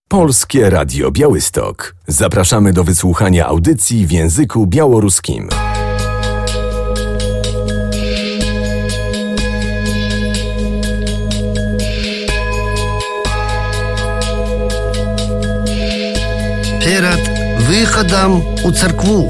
Polskie Radio Białystok. Zapraszamy do wysłuchania audycji w języku białoruskim. Перед выходом у церкву.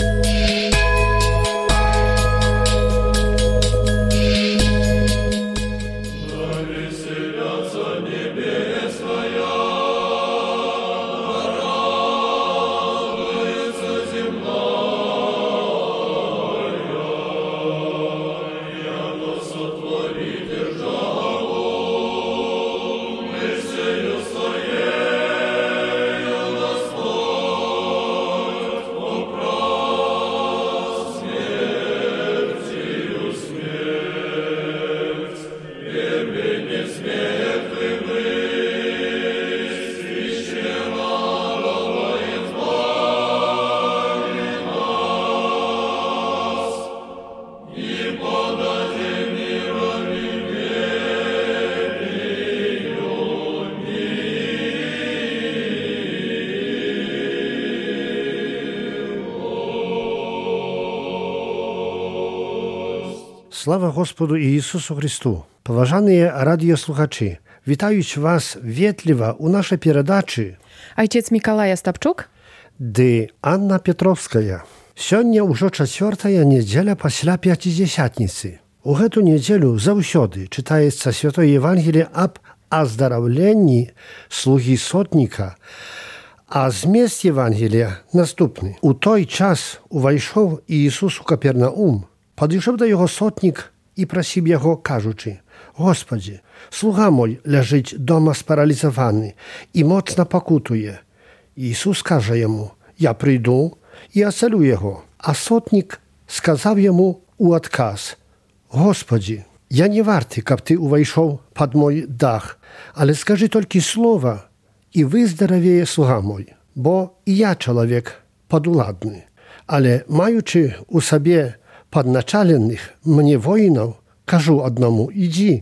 Слава Господу Иисусу Христу! Поважаные радиослухачи, вітають вас вітливо у нашій передачі Ojciec Mikołaj Остапчук ды Анна Петровская. Сёння ўжо 4-я недзеля пасля Пятидесятницы. У гэту недзелю заўсёды чытаецца Святое Евангелие аб аздараўленні слугі сотніка, а змест Евангелия наступны. У той час увайшоў Иисус у Капернаум, падышоў да яго сотнік і прасіў яго, кажучы: «Господі, слуга мой ляжыць дома спаралізаваны і моцна пакутуе». Ісус кажа яму: «Я прыйду і ацалю яго». А сотнік сказаў яму у адказ: «Господі, я не варты, каб ты увайшоў пад мой дах, але скажы толькі слова, і выздаравее слуга мой, бо і я чалавек падуладны, але маючы у сабе падначаленых мне воінаў, кажу аднаму: ідзі,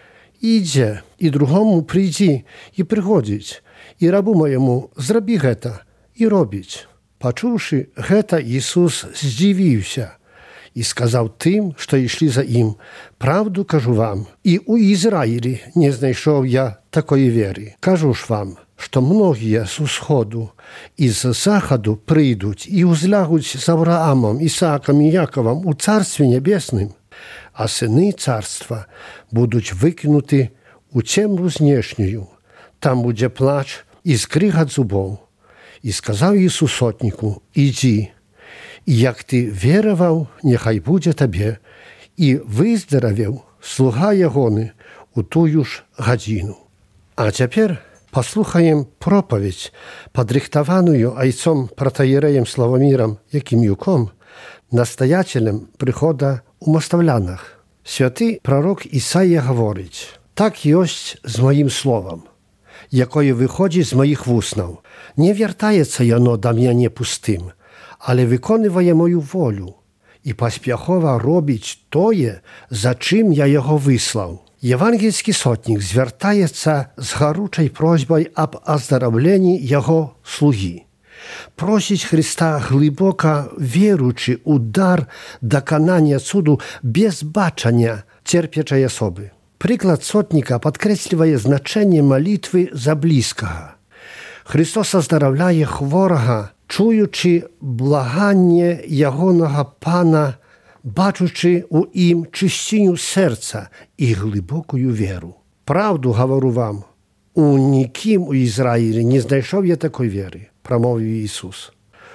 ідзе, і другому прыйдзі і прыходзіць, і рабу маяму зрабі гэта, і робіць». Пачуўшы гэта, Ісус здзівіўся і сказаў тым, што ішлі за ім: «Правду кажу вам, і ў Ізраілі не знайшоў я такой веры. Кажу ж вам, што многія з усходу і з захаду прыйдуць і ўзлягуць з Авраамом, Ісаакам і Якавам у Царстве Небесным, а сыны царства будуць выкінуты у цемру знешнюю. Там будзе плач і скрыгат зубоў». І сказаў Ісус сотніку: «Ідзі, і як ты вераваў, няхай будзе табе». І выздаравеў слуга ягоны у тую ж гадзіну. А цяпер паслухаем пропаведь, падрыхтаваную айцом пратаірэем Славомірам Якім'юком, настаятелем прыхода у Мастаўлянах. Святы прарок Ісая гаворыць: «Так ёсць з маім словам, якое выходзіць з маіх вуснаў. Не вяртаецца яно да мяне пустым, але выконвае мою волю і паспяхова робіць тое, за чым я яго выслаў». Евангельскі сотнік звяртаецца з гаручай просьбай аб аздараўленні яго слугі. Просіць Христа, глыбока веручы ў дар даканання цуду без бачання церпячай асобы. Прыклад сотніка падкрэслівае значэнне малітвы за блізкага. Христос аздараўляе хворага, чуючы благанне ягонага Пана, бачучы ў ім чысціню сэрца і глыбокую веру. «Правду гавару вам, у нікім у Ізраілі не знайшоў я такой веры», прамовіў Ісус.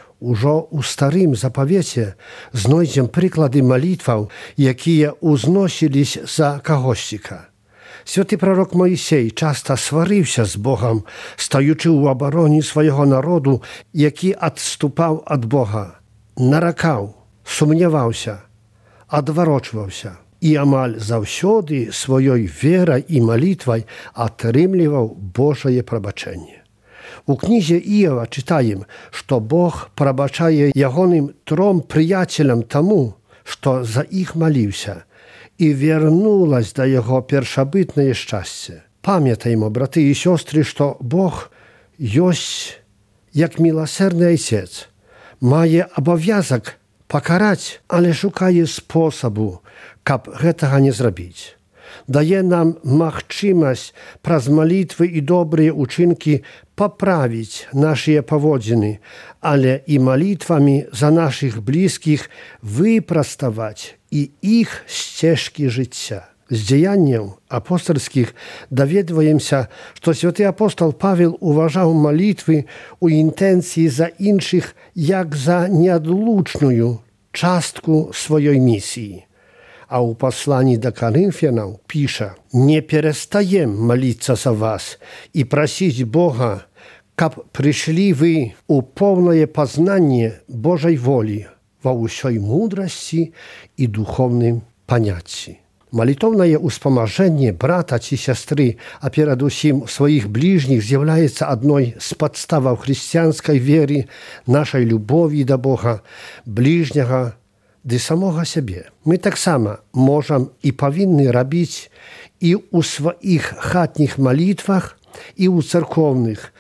Ужо ў старым запавеце знойдзем прыклады малітваў, якія ўзносіліся за кагосьціка. Святы прарок Моісей часта сварыўся з Богам, стаючы ў абароне свайго народу, які адступаў ад Бога, наракаў, сумняваўся, адварочваўся і амаль заўсёды сваёй верай і малітвай атрымліваў Божае прабачэнне. У кнізе Іова чытаем, што Бог прабачае ягоным 3 прыяцелям таму, што за іх маліўся, і вернулась да яго першабытнае шчасце. Памятаємо, браты і сёстры, што Бог ёсць, як міласердны айцец, мае абавязак пакараць, але шукае спосабу, каб гэтага не зрабіць. Дае нам магчымасць праз малітвы і добрыя ўчынкі паправіць нашыя паводзіны, але і малітвамі за нашых блізкіх выпраставаць і іх сцежкі жыцця. З дзеянняў апостальскіх даведваемся, што святы апостол Павел уважаў малітвы ў інтэнцыі за іншых як за неадлучную частку сваёй місіі. А ў пасланні да Карынфянаў піша: «Не перастаем маліцца за вас і прасіць Бога, каб прыйшлі вы ў поўнае пазнанне Божай волі ва ўсёй мудрасці і духовным паняцці». Малітоўнае ўспамажэнне брата ці сястры, а перадусім сваіх бліжніх, з'яўляецца адной з падставаў хрысціянскай веры, нашай любові да Бога, бліжняга ды самога сябе. Мы таксама можам і павінны рабіць і ў сваіх хатніх малітвах, і ў царкоўных,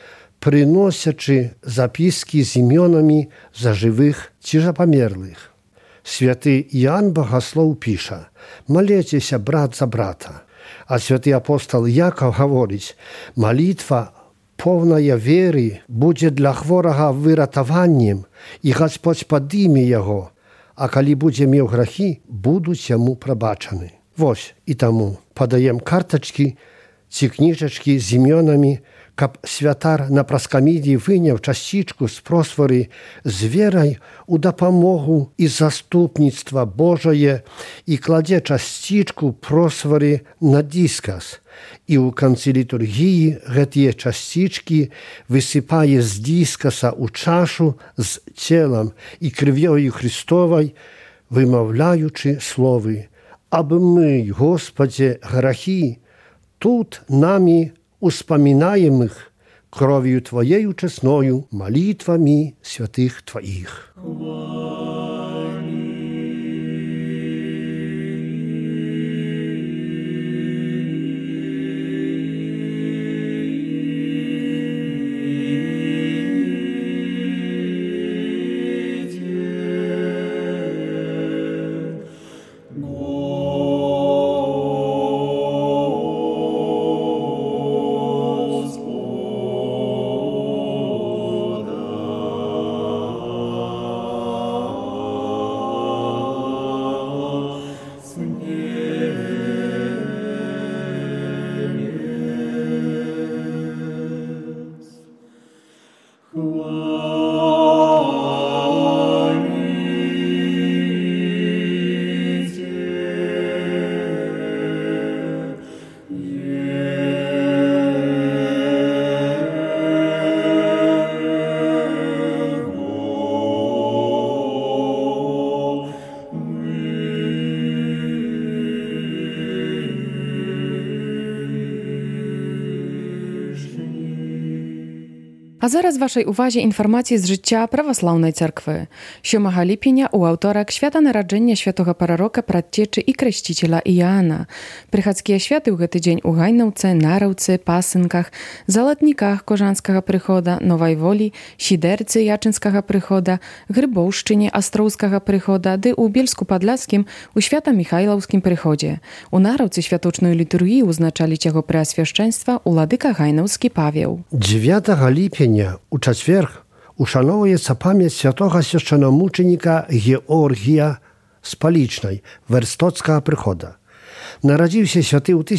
прыносячы запіскі з імёнамі за жывых ці за памерлых. Святы Іоанн Багаслоў піша: «Малецеся брат за брата». А святы апостол Якаў гаворыць: «Малітва, поўная веры, будзе для хворага выратаваннем, і Гасподзь падыме яго, а калі будзе меў грахі, будуць яму прабачаны». Вось і таму падаем картачкі ці кніжачкі з імёнамі, каб святар на праскамідзі выняў часцічку з просфары з верай у дапамогу і заступніцтва Божае і кладзе часцічку просфары на дыскас. І ў канцы літургіі гэтыя часцічкі высыпае з дыскаса ў чашу з целам і крывёю Христовай, вымаўляючы словы: «Абмый, Господзе, грахі, тут нами успоминаемых кровью Твоею честною, молитвами святых Твоих». А зараз вашай увазе інфармації з жыцця праваслаўнай царквы. 7 ліпеня у аўторак свята нараджэння святога прарока, прадцечы і красціцеля Іоанна. Прыхадскія святы ў гэты дзень у Гайнаўцы, Нараўцы, Пасынках, Залатніках Кожанскага прыхода, Новай Волі, Сідэрцы Ячынскага прыхода, Грыбоўшчыне Астроўскага прыхода, ды ў Бельску-Падляцкім у Свята-Міхайлаўскім прыходзе. У Нараўцы святочную літургію ўзначалі яго преасвяшчэнства уладыка Гайнаўскі Павел. 9 ліпеня у чацверг ушановуецца памяць святога свяшчэнамучаніка Георгія Спалічнай Верстоцкага прыхода. Нарадзіўся святы ў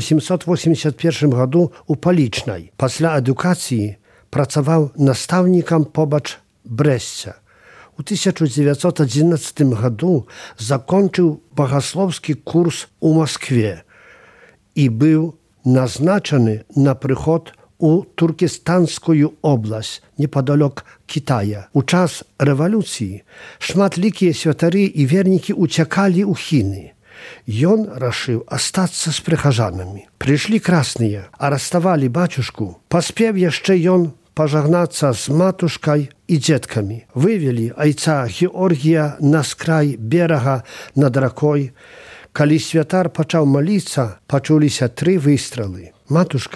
1881 году у Палічнай. Пасля адукацыі працаваў настаўнікам побач Брэсця. У 1911 году закончыў багасловскі курс у Маскве і быў назначаны на прыход у Туркестанскую область, неподалёк Китая. У час рэвалюцыі шматлікія святары і вернікі уцякалі ў Хіны. Ён рашыў астацца з прыхажанамі. Прыйшлі красныя, арыштавалі бацюшку. Паспеў яшчэ ён пажагнацца з матушкай і дзеткамі. Вывелі айца Георгія на скрай берага над ракой. Калі святар пачаў маліцца, пачуліся 3 выстралы. Матушка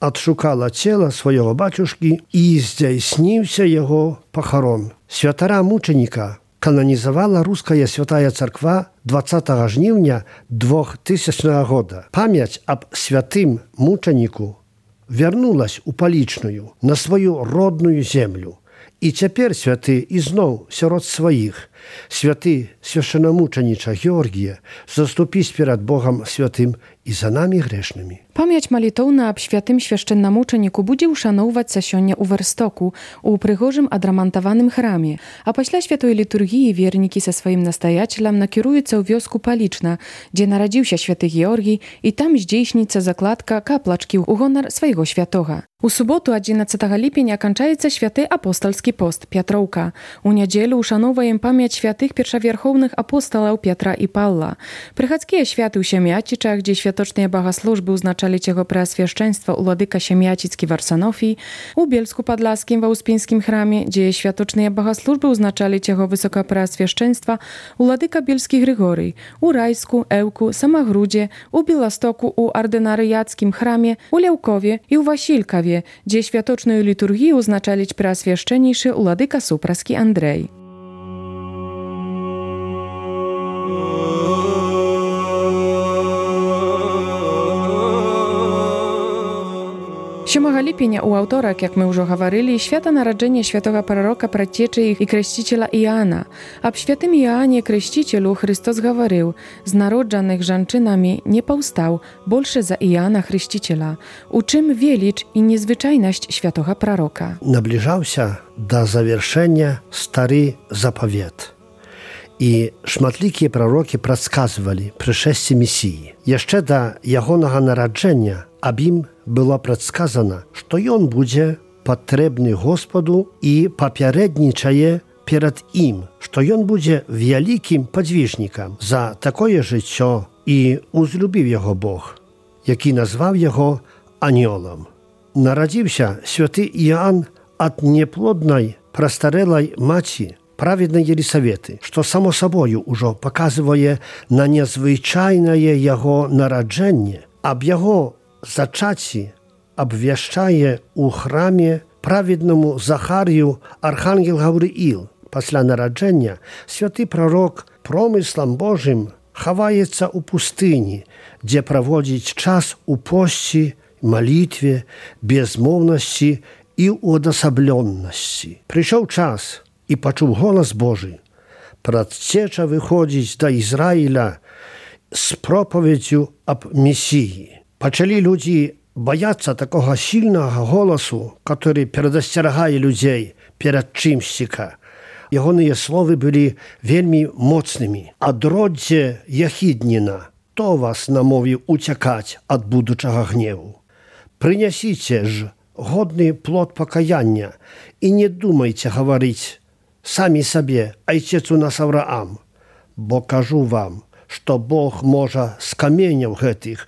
адшукала цела свайго бацюшкі і здзяйсніўся яго пахарон. Святара мучаніка кананізавала руская святая царква 20 жніўня 2000 года. Памяць аб святым мучаніку вярнулась у палічную, на сваю родную землю. І цяпер святы ізноў сярод сваіх. Святы свяшчэнамучаніча Георгія, заступіць перад Богам святым і за намі грэшнымі. Памяць малітоўна аб святым свяшчэннамучаніку будзе ўшаноўвацца сёння ў Варстоку, у прыгожым адрамантаваным храме. А пасля святой літургіі вернікі са сваім настаячылам накіруюцца ў вёску Палічна, дзе нарадзіўся святы Георгій, і там здзейсніцца закладка каплачкі ў гонар свайго святога. У суботу, 11 ліпеня, канчаецца святы апостальскі пост Пятроўка. У нядзелю ушаноўваем памяць святых першавярхоўных апосталаў Пятра і Паўла. Прыхадскія святы ў Сям'ячычах, дзе святочныя багаслужбы ўзначалі яго преасвяшчэнства уладыка Сям'ячыцкі Варсанофій, у Бельску-Падласкім ва Ўспенскім храме, дзе святочныя багаслужбы ўзначалі яго высокапреасвяшчэнства уладыка Бельскі Грыгорый, у Райску, Эўку, Самагрудзе, у Беластоку у Ардынарыяцкім храме, у Ляўкове і ў Васількаве, дзе святочную літургію ўзначаліць преасвяшчэннейшы уладыка Супраскі Андрэй. 7 ліпеня ў аўторак, як мы ўжо гаварылі, свята нараджэння святога прарока, прадцечы і крэсціцеля Іоанна. Аб святым Іоанне крэсціцелю Христос гаварыў: «З народжаных жанчынамі не паўстаў больше за Іоанна Хрысціцеля». У чым веліч і незвычайнасць святога прарока? Набліжаўся да завяршэння стары запавет. І шматлікія прарокі прадказвалі прышэсце Месіі. Яшчэ да ягонага нараджэння аб ім было прадсказана, што ён будзе патрэбны Господу і папярэднічае перад ім, што ён будзе вялікім падвижнікам за такое жыццё, і узлюбіў яго Бог, які назваў яго анёлам. Нарадзіўся святы Іоанн ад неплоднай прастарэлай маці, праведнай Елісаветы, што само сабою ўжо паказвае на незвычайнае яго нараджэнне. Аб яго зачаці абвяшчае ў храме праведнаму Захарыю архангел Гаврыіл. Пасля нараджэння святы прарок промыслам Божым хаваецца ў пустыні, дзе праводзіць час у посці, малітве, безмоўнасці і ўадасабленасці. Прыйшоў час, і пачуў голас Божы. Прадцеча выходзіць да Ізраіля з пропаведзю аб Месіі. Пачалі людзі баяцца такога сільнага голасу, который перадасцерагае людзей перад чымсьціка. Ягоныя словы былі вельмі моцнымі. «Адродзе Яхідніна, то вас намовіў уцякаць ад будучага гневу. Прынясіце ж годны плод пакаяння і не думайце гаварыць самі сабе: айцец у нас Авраам, бо кажу вам, што Бог можа з каменяў гэтых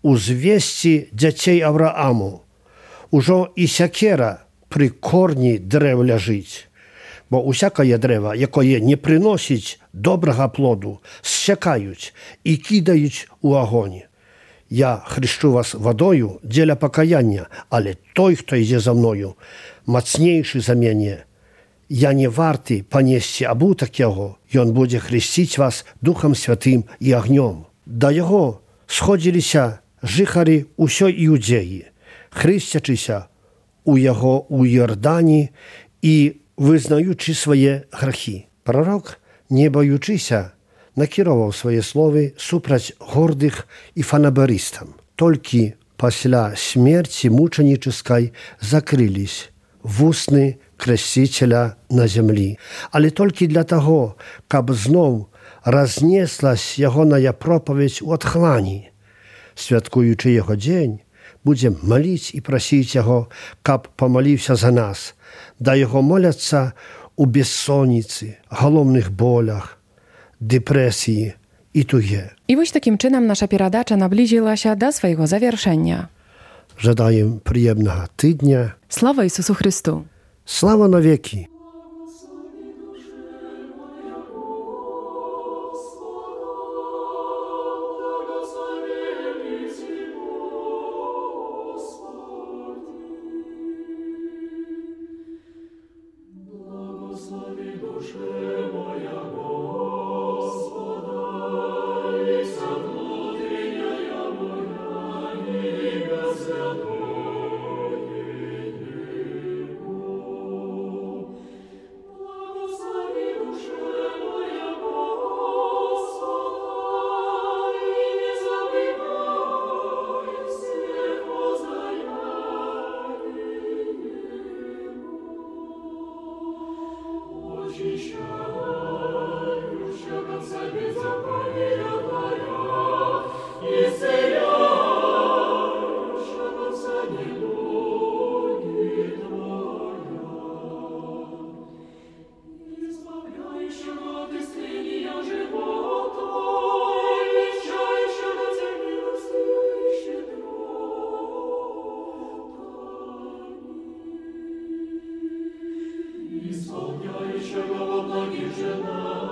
узвесці дзяцей Аврааму. Ужо і сякера пры корні дрэў ляжыць, бо усякае дрэва, якое не прыносіць добрага плоду, зсякаюць і кідаюць у агонь. Я хрышчу вас вадою дзеля пакаяння, але той, хто ідзе за мною, мацнейшы за мяне. Я не варты панесці абутак яго, ён будзе хрысціць вас Духам Святым і агнём». Да яго сходзіліся жыхары ўсёй Іудзеі, хрысцячыся у яго ў Йордані і вызнаючы свае грахі. Прарок, не баючыся, накіроваў свае словы супраць гордых і фанабарыстам. Толькі пасля смерці мучанічыскай закрылись вусны Крэсціцеля на зямлі, але толькі для таго, каб зноў разнеслась ягоная пропаведь у адхлані. Святкуючы яго дзень, будзем маліць і прасіць яго, каб памаліўся за нас. Да яго моляцца у бессонніцы, галоўных болях, дэпрэсіі і туге. І вось такім чынам наша перадача наблізілася да свайго завяршэння. Жадаем прыемнага тыдня. Слава Ісусу Христу! Слава навеки! Исполняющего во благих женах,